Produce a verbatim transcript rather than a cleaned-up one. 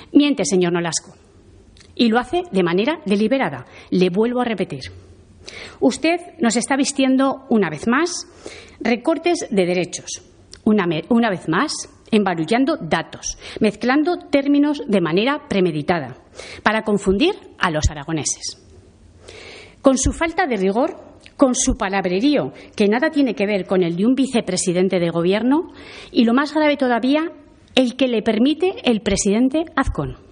Miente, señor Nolasco, y lo hace de manera deliberada. Le vuelvo a repetir. Usted nos está vistiendo una vez más recortes de derechos, una, una vez más embarullando datos, mezclando términos de manera premeditada para confundir a los aragoneses. Con su falta de rigor, con su palabrerío, que nada tiene que ver con el de un vicepresidente de Gobierno, y lo más grave todavía, el que le permite el presidente Azcón.